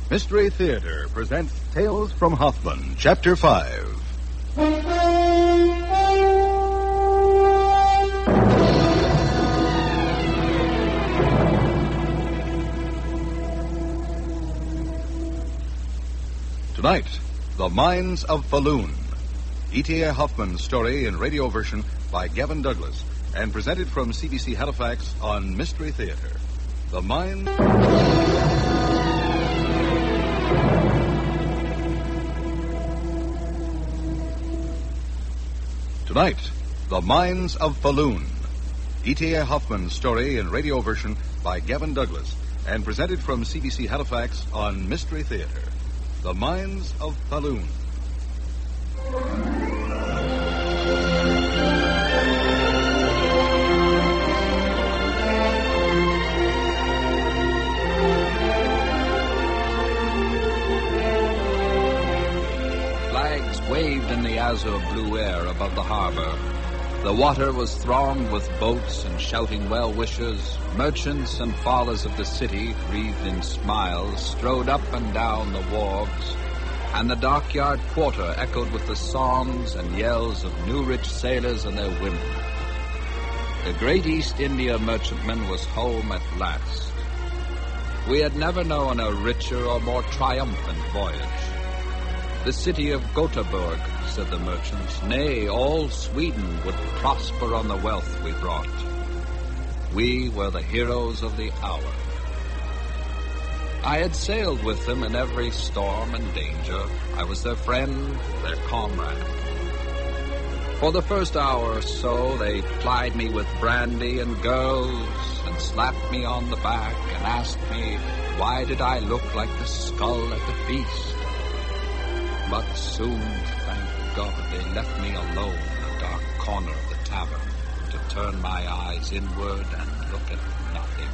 Mystery Theater presents Tales from Hoffman, Chapter 5. Tonight, The Mines of Falun. E.T.A. Hoffman's story in radio version by Gavin Douglas and presented from CBC Halifax on Mystery Theater. The Mines... Tonight, The Mines of Falun. E.T.A. Hoffman's story in radio version by Gavin Douglas and presented from CBC Halifax on Mystery Theater. The Mines of Falun. Flags waved in the azure blue air above the harbor. The water was thronged with boats and shouting well-wishers. Merchants and fathers of the city, wreathed in smiles, strode up and down the wharves, and the dockyard quarter echoed with the songs and yells of new rich sailors and their women. The great East India merchantman was home at last. We had never known a richer or more triumphant voyage. The city of Gothenburg, said the merchants, nay, all Sweden would prosper on the wealth we brought. We were the heroes of the hour. I had sailed with them in every storm and danger. I was their friend, their comrade. For the first hour or so, they plied me with brandy and girls and slapped me on the back and asked me why did I look like the skull at the feast. But soon, thank God, they left me alone in a dark corner of the tavern to turn my eyes inward and look at nothing.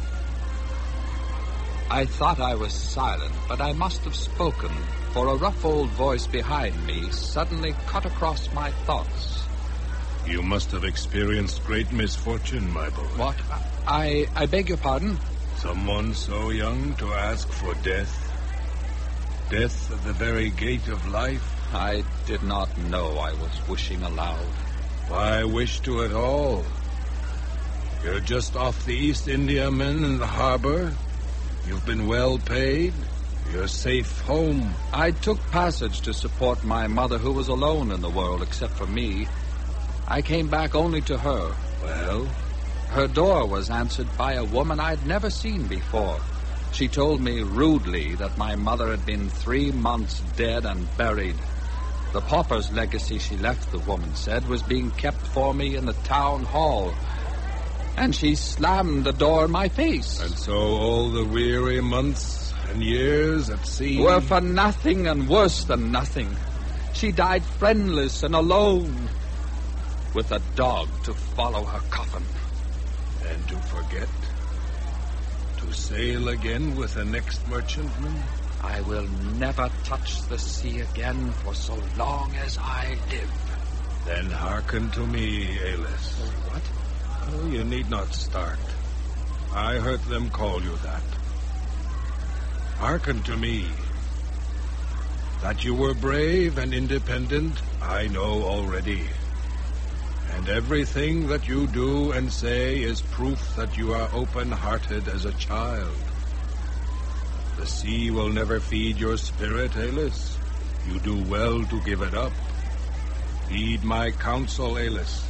I thought I was silent, but I must have spoken, for a rough old voice behind me suddenly cut across my thoughts. You must have experienced great misfortune, my boy. What? I beg your pardon? Someone so young to ask for death. Death at the very gate of life. I did not know I was wishing aloud. Why wish to at all? You're just off the East Indiaman in the harbor. You've been well paid. You're safe home. I took passage to support my mother, who was alone in the world except for me. I came back only to her. Well? Her door was answered by a woman I'd never seen before. She told me rudely that my mother had been 3 months dead and buried. The pauper's legacy she left, the woman said, was being kept for me in the town hall. And she slammed the door in my face. And so all the weary months and years at sea were for nothing and worse than nothing. She died friendless and alone, with a dog to follow her coffin. And to forget? To sail again with the next merchantman? I will never touch the sea again for so long as I live. Then hearken to me, Alis. What? Oh, you need not start. I heard them call you that. Hearken to me. That you were brave and independent, I know already. And everything that you do and say is proof that you are open-hearted as a child. The sea will never feed your spirit, Alis. You do well to give it up. Heed my counsel, Alis.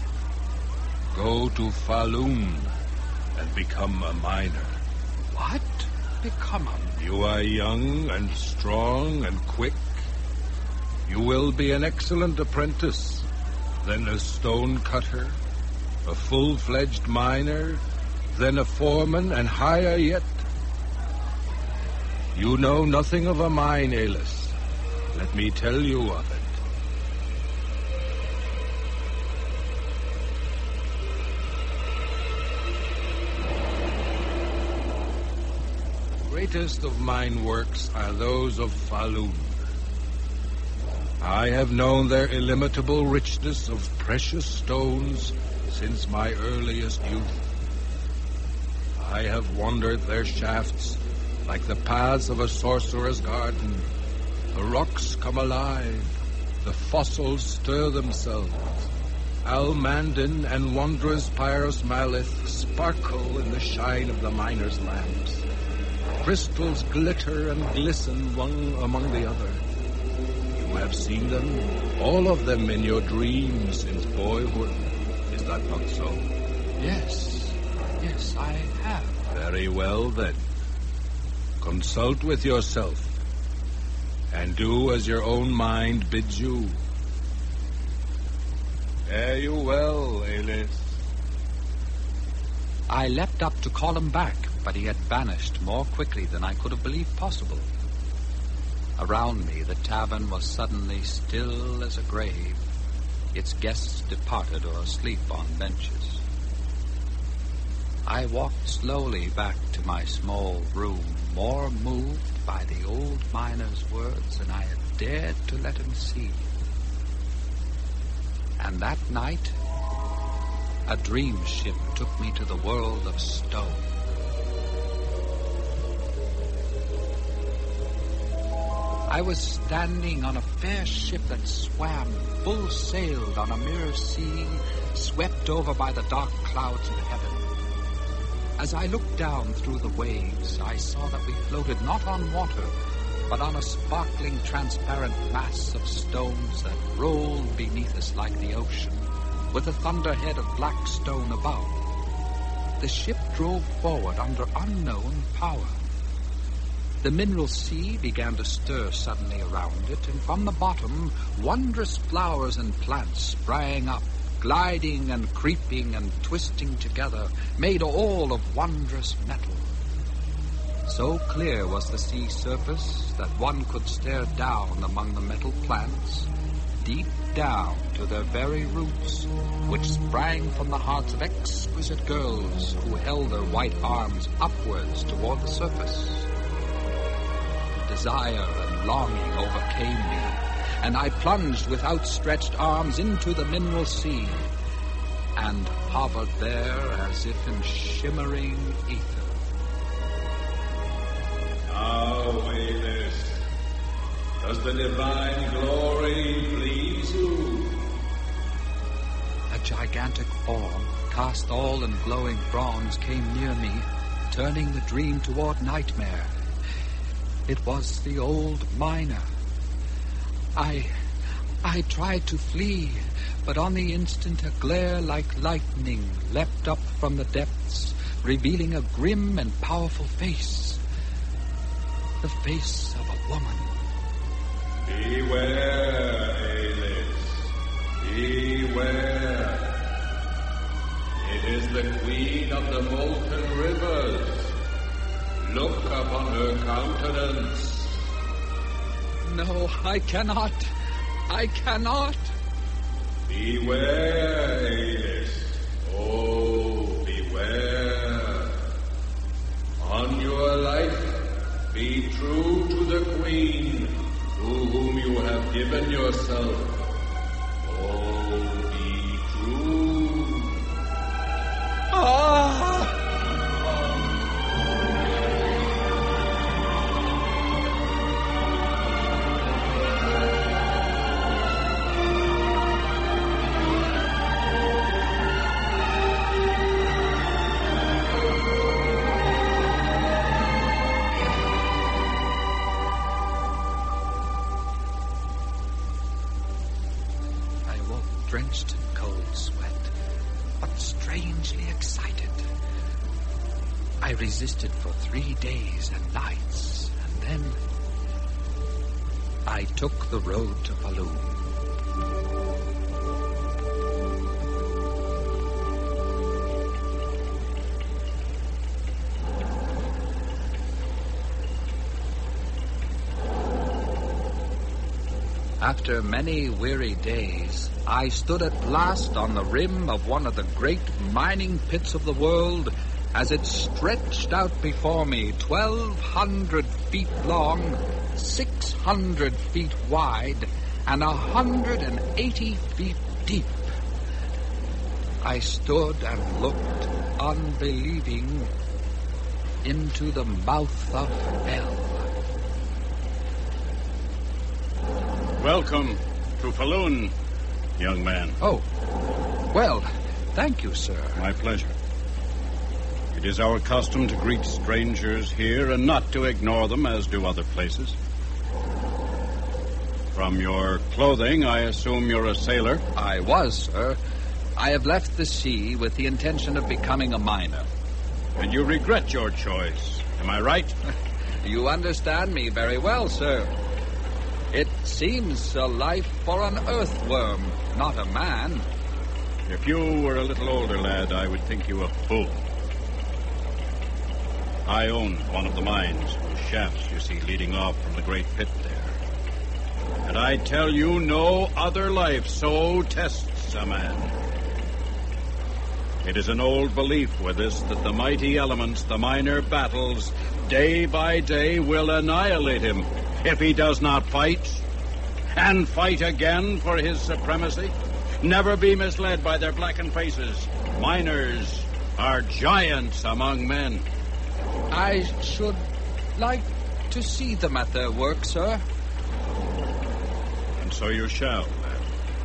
Go to Falun and become a miner. What? Become a... You are young and strong and quick. You will be an excellent apprentice. Then a stone cutter, a full-fledged miner, then a foreman, and higher yet. You know nothing of a mine, Alis. Let me tell you of it. The greatest of mine works are those of Falun. I have known their illimitable richness of precious stones since my earliest youth. I have wandered their shafts like the paths of a sorcerer's garden. The rocks come alive, the fossils stir themselves. Almandin and wondrous Pyros Malith sparkle in the shine of the miners' lamps. Crystals glitter and glisten one among the other. You have seen them, all of them in your dreams since boyhood. Is that not so? Yes, I have. Very well, then. Consult with yourself, and do as your own mind bids you. Fare you well, Alis. I leapt up to call him back, but he had vanished more quickly than I could have believed possible. Around me, the tavern was suddenly still as a grave, its guests departed or asleep on benches. I walked slowly back to my small room, more moved by the old miner's words than I had dared to let him see. And that night, a dream ship took me to the world of stone. I was standing on a fair ship that swam full-sailed on a mirror sea, swept over by the dark clouds of heaven. As I looked down through the waves, I saw that we floated not on water, but on a sparkling, transparent mass of stones that rolled beneath us like the ocean, with a thunderhead of black stone above. The ship drove forward under unknown power. The mineral sea began to stir suddenly around it, and from the bottom, wondrous flowers and plants sprang up, gliding and creeping and twisting together, made all of wondrous metal. So clear was the sea surface that one could stare down among the metal plants, deep down to their very roots, which sprang from the hearts of exquisite girls who held their white arms upwards toward the surface. Desire and longing overcame me, and I plunged with outstretched arms into the mineral sea, and hovered there as if in shimmering ether. Now, Alis, does the divine glory please you? A gigantic form, cast all in glowing bronze, came near me, turning the dream toward nightmare. It was the old miner. I tried to flee, but on the instant a glare like lightning leapt up from the depths, revealing a grim and powerful face. The face of a woman. Beware, Alis. Beware. It is the queen of the molten rivers. Look upon her countenance. No, I cannot. I cannot. Beware, Alis. Oh, beware. On your life, be true to the queen, to whom you have given yourself. Oh, be true. Ah! Drenched in cold sweat, but strangely excited. I resisted for 3 days and nights, and then I took the road to Falun. After many weary days, I stood at last on the rim of one of the great mining pits of the world as it stretched out before me, 1,200 feet long, 600 feet wide, and 180 feet deep. I stood and looked, unbelieving, into the mouth of hell. Welcome to Falun, young man. Oh, well, thank you, sir. My pleasure. It is our custom to greet strangers here and not to ignore them as do other places. From your clothing, I assume you're a sailor? I was, sir. I have left the sea with the intention of becoming a miner. And you regret your choice, am I right? You understand me very well, sir. It seems a life for an earthworm, not a man. If you were a little older, lad, I would think you a fool. I own one of the mines, whose shafts you see leading off from the great pit there. And I tell you, no other life so tests a man. It is an old belief with us that the mighty elements the miner battles day by day will annihilate him if he does not fight, and fight again for his supremacy. Never be misled by their blackened faces. Miners are giants among men. I should like to see them at their work, sir. And so you shall, lad.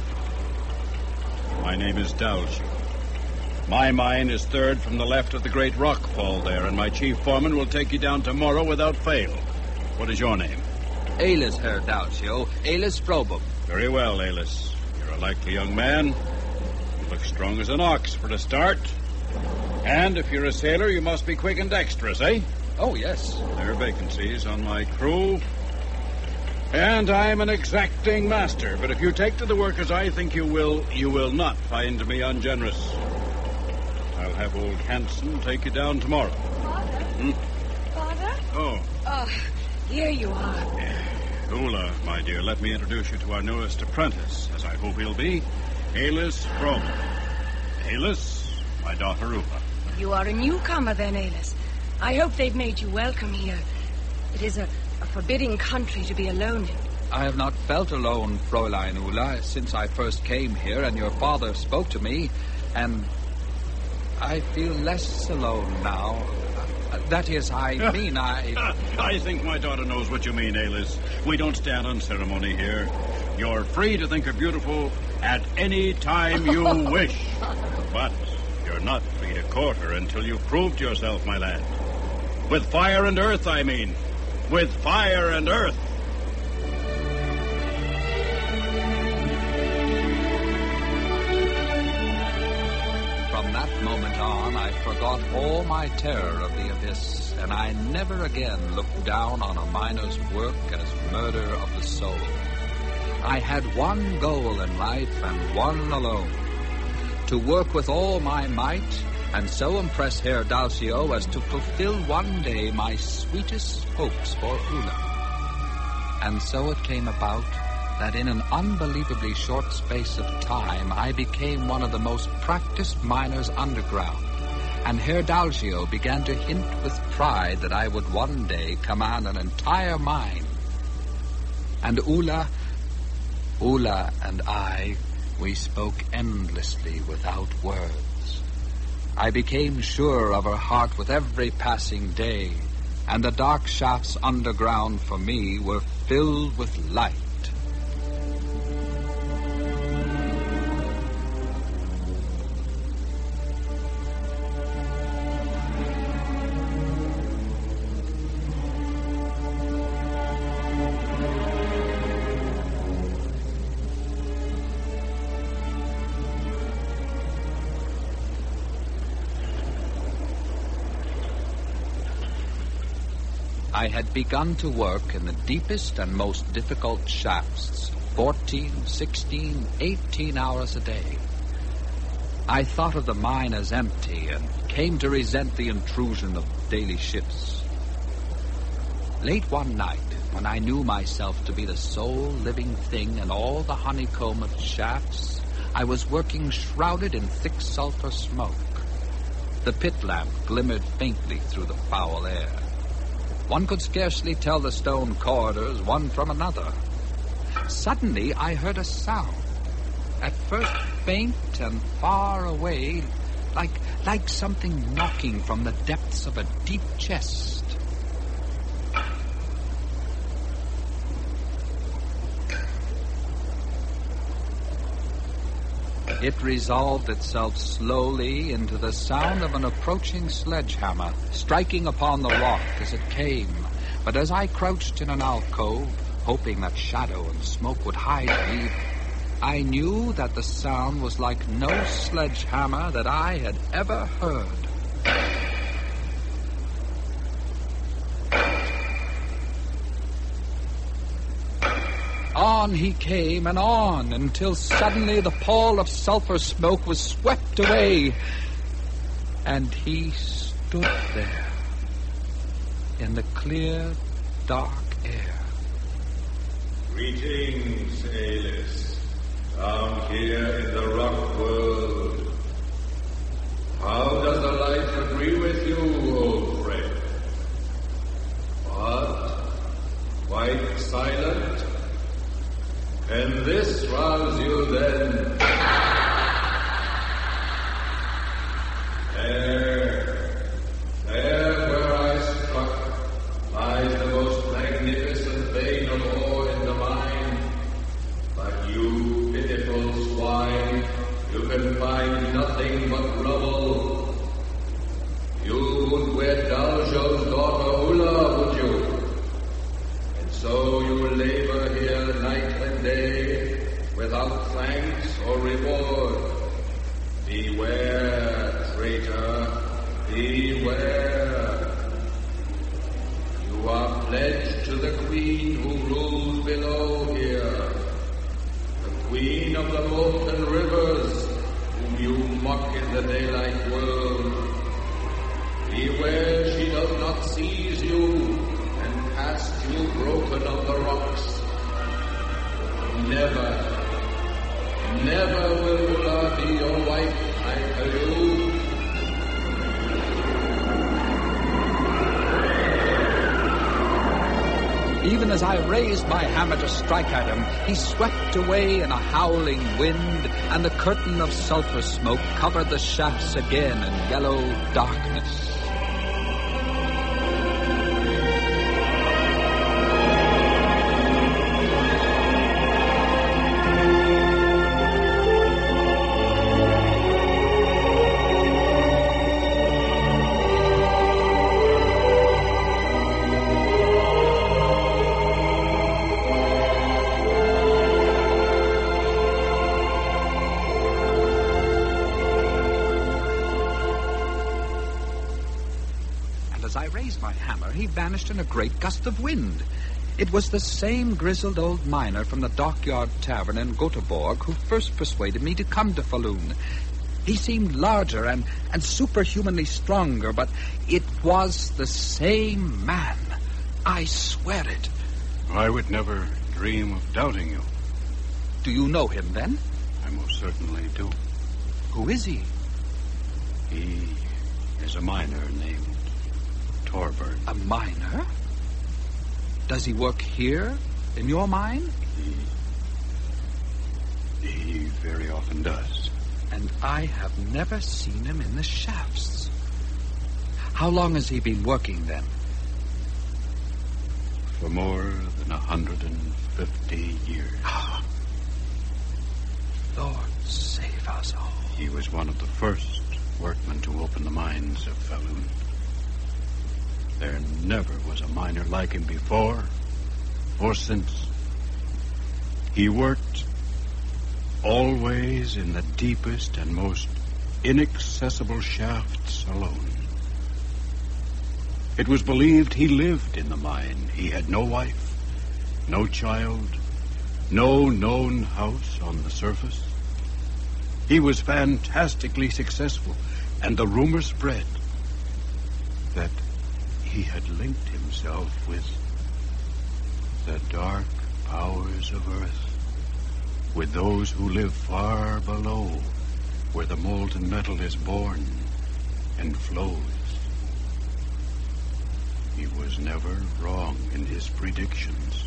My name is Dalshu. My mine is third from the left of the great rock fall there, and my chief foreman will take you down tomorrow without fail. What is your name? Alis, Herr Dalshu. Alis Frobum. Very well, Alis. You're a likely young man. You look strong as an ox for a start. And if you're a sailor, you must be quick and dexterous, eh? Oh, yes. There are vacancies on my crew. And I'm an exacting master. But if you take to the work as I think you will not find me ungenerous. I'll have old Hanson take you down tomorrow. Father? Father? Oh. Oh, here you are. Ula, my dear, let me introduce you to our newest apprentice, as I hope he'll be, Alis Frobum. Alis, my daughter Ula. You are a newcomer then, Alis. I hope they've made you welcome here. It is a forbidding country to be alone in. I have not felt alone, Fräulein Ula, since I first came here and your father spoke to me, and I feel less alone now. That is, I mean, I think my daughter knows what you mean, Alis. We don't stand on ceremony here. You're free to think her beautiful at any time you wish. But you're not free to court her until you've proved yourself, my lad. With fire and earth, I mean. With fire and earth. From that moment on, I forgot all my terror of the abyss, and I never again looked down on a miner's work as murder of the soul. I had one goal in life, and one alone: to work with all my might, and so impress Herr Dalshu as to fulfill one day my sweetest hopes for Ula. And so it came about that in an unbelievably short space of time, I became one of the most practiced miners underground, and Herr Dalshu began to hint with pride that I would one day command an entire mine. And Ula and I, we spoke endlessly without words. I became sure of her heart with every passing day, and the dark shafts underground for me were filled with light. I had begun to work in the deepest and most difficult shafts, 14, 16, 18 hours a day. I thought of the mine as empty and came to resent the intrusion of daily shifts. Late one night, when I knew myself to be the sole living thing in all the honeycomb of shafts, I was working shrouded in thick sulfur smoke. The pit lamp glimmered faintly through the foul air. One could scarcely tell the stone corridors one from another. Suddenly, I heard a sound. At first faint and far away, like something knocking from the depths of a deep chest. It resolved itself slowly into the sound of an approaching sledgehammer, striking upon the rock as it came. But as I crouched in an alcove, hoping that shadow and smoke would hide me, I knew that the sound was like no sledgehammer that I had ever heard. On he came and on, until suddenly the pall of sulfur smoke was swept away, and he stood there in the clear, dark air. Greetings, Aelis, down here in the rock world. How does the life agree with you, old friend? What? Quite silent? And this rouse you then? There where I struck, lies the most magnificent vein of ore in the mine. But you pitiful swine, you can find nothing but rubble. You would wed Daljo's daughter Ula, would you? And so you labor here night and day, without thanks or reward. Beware, traitor, beware. You are pledged to the queen who rules below here, the queen of the molten rivers, whom you mock in the daylight world. Beware she does not seize you and cast you broken on the rocks. Never will Ula be your wife, I tell you. Even as I raised my hammer to strike at him, he swept away in a howling wind, and the curtain of sulfur smoke covered the shafts again in yellow darkness. He vanished in a great gust of wind. It was the same grizzled old miner from the Dockyard Tavern in Göteborg who first persuaded me to come to Falun. He seemed larger and superhumanly stronger, but it was the same man. I swear it. I would never dream of doubting you. Do you know him, then? I most certainly do. Who is he? He is a miner named Torbern. A miner? Does he work here, in your mine? He very often does. And I have never seen him in the shafts. How long has he been working, then? For more than 150 years. Lord, save us all. He was one of the first workmen to open the mines of Falun. There never was a miner like him before or since. He worked always in the deepest and most inaccessible shafts alone. It was believed he lived in the mine. He had no wife, no child, no known house on the surface. He was fantastically successful, and the rumor spread that he had linked himself with the dark powers of Earth, with those who live far below, where the molten metal is born and flows. He was never wrong in his predictions.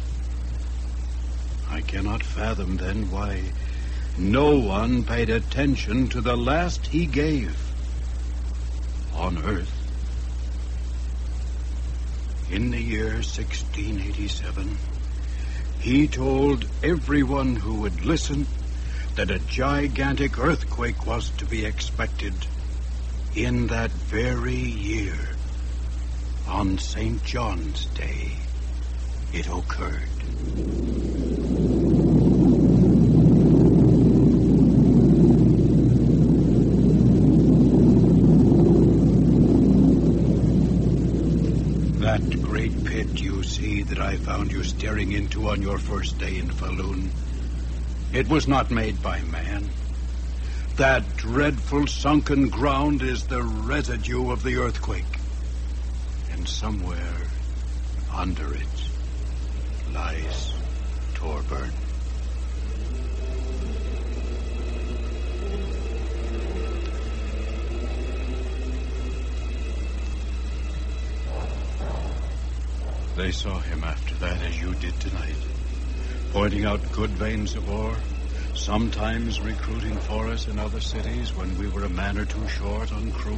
I cannot fathom then why no one paid attention to the last he gave. on earth. In the year 1687, he told everyone who would listen that a gigantic earthquake was to be expected in that very year. On St. John's Day, it occurred. That great pit you see that I found you staring into on your first day in Falun, it was not made by man. That dreadful sunken ground is the residue of the earthquake. And somewhere under it lies Torbern. They saw him after that as you did tonight, pointing out good veins of ore, sometimes recruiting for us in other cities when we were a man or two short on crew.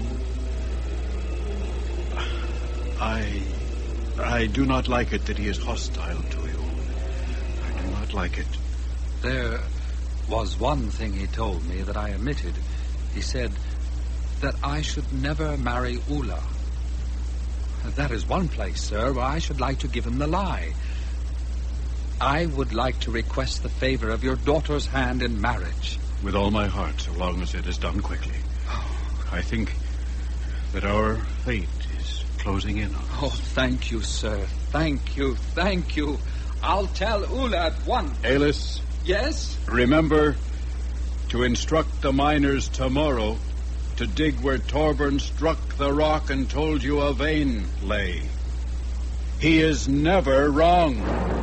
I do not like it that he is hostile to you. I do not like it. There was one thing he told me that I omitted. He said that I should never marry Ula. That is one place, sir, where I should like to give him the lie. I would like to request the favor of your daughter's hand in marriage. With all my heart, so long as it is done quickly. I think that our fate is closing in on us. Oh, thank you, sir. Thank you, thank you. I'll tell Ula at once. Alis? Yes? Remember to instruct the miners tomorrow to dig where Torbern struck the rock and told you a vein lay. He is never wrong.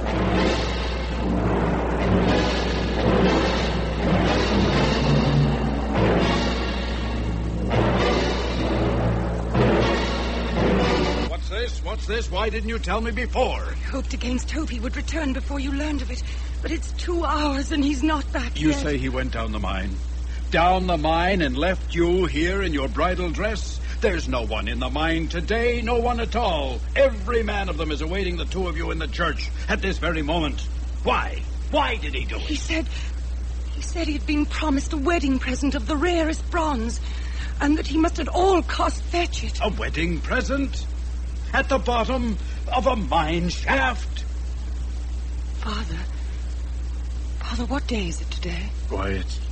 What's this? Why didn't you tell me before? I hoped against hope he would return before you learned of it. But it's 2 hours and he's not back You yet. say he went down the mine? Down the mine and left you here in your bridal dress? There's no one in the mine today, no one at all. Every man of them is awaiting the two of you in the church at this very moment. Why? Why did he do it? He said he'd been promised a wedding present of the rarest bronze, and that he must at all costs fetch it. A wedding present? At the bottom of a mine shaft? Father, what day is it today? Why, it's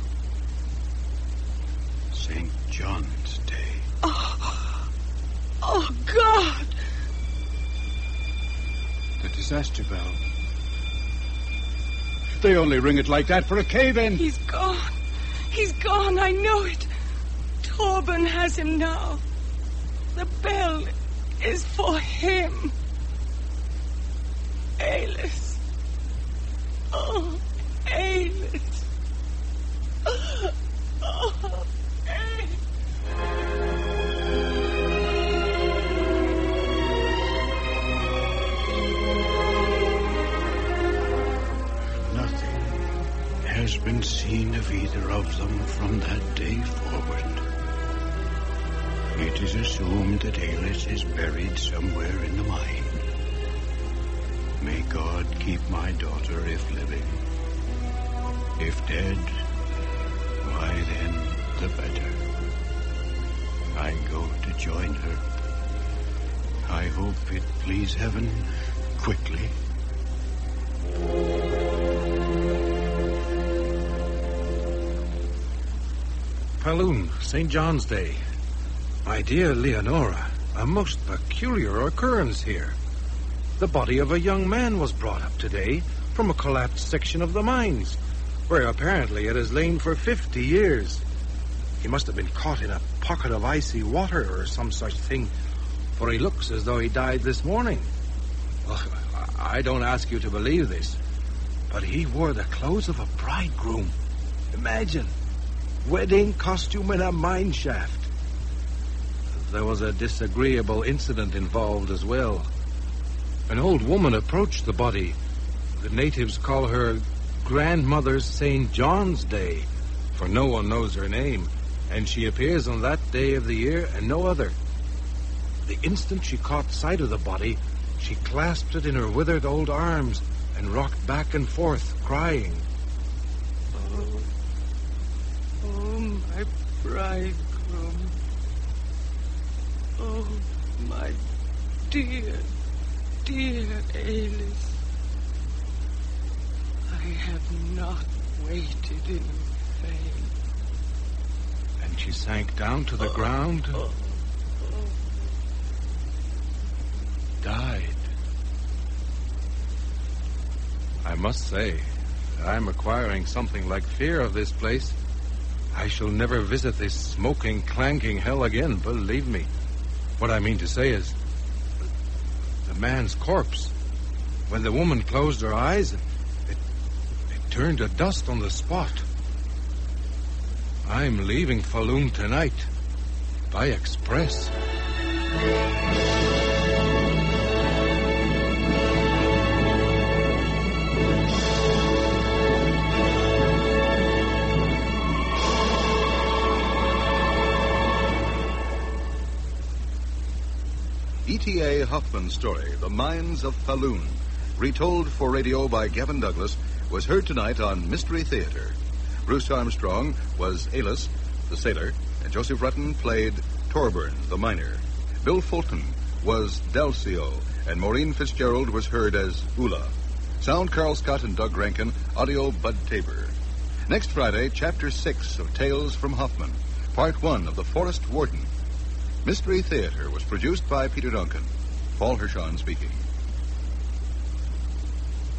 St. John's Day. Oh, God! The disaster bell. They only ring it like that for a cave-in. He's gone. He's gone, I know it. Torbern has him now. The bell is for him. Alis. Oh, Alis. Oh, Alis. Nothing has been seen of either of them from that day forward. It is assumed that Alis is buried somewhere in the mine. May God keep my daughter if living. If dead, why then the better. I go to join her. I hope it please heaven quickly. Falun, St. John's Day. My dear Leonora, a most peculiar occurrence here. The body of a young man was brought up today from a collapsed section of the mines, where apparently it has lain for 50 years. He must have been caught in a pocket of icy water or some such thing, for he looks as though he died this morning. Well, I don't ask you to believe this, but he wore the clothes of a bridegroom. Imagine, wedding costume in a mine shaft. There was a disagreeable incident involved as well. An old woman approached the body. The natives call her Grandmother St. John's Day, for no one knows her name. and she appears on that day of the year and no other. The instant she caught sight of the body, she clasped it in her withered old arms and rocked back and forth, crying. Oh, my bridegroom. Oh, my dear, dear Ailys. I have not waited in vain. And she sank down to the ground, died. I must say, I'm acquiring something like fear of this place. I shall never visit this smoking, clanking hell again, believe me. What I mean to say is, the man's corpse, when the woman closed her eyes, it turned to dust on the spot. I'm leaving Falun tonight, by express. E.T.A. Hoffman's story, The Mines of Falun, retold for radio by Gavin Douglas, was heard tonight on Mystery Theater. Bruce Armstrong was Ailys, the sailor, and Joseph Rutten played Thorburn, the miner. Bill Fulton was Delcio, and Maureen Fitzgerald was heard as Ula. Sound Carl Scott and Doug Rankin, audio Bud Tabor. Next Friday, Chapter 6 of Tales from Hoffman, Part 1 of The Forest Warden. Mystery Theater was produced by Peter Duncan. Paul Hirschon speaking.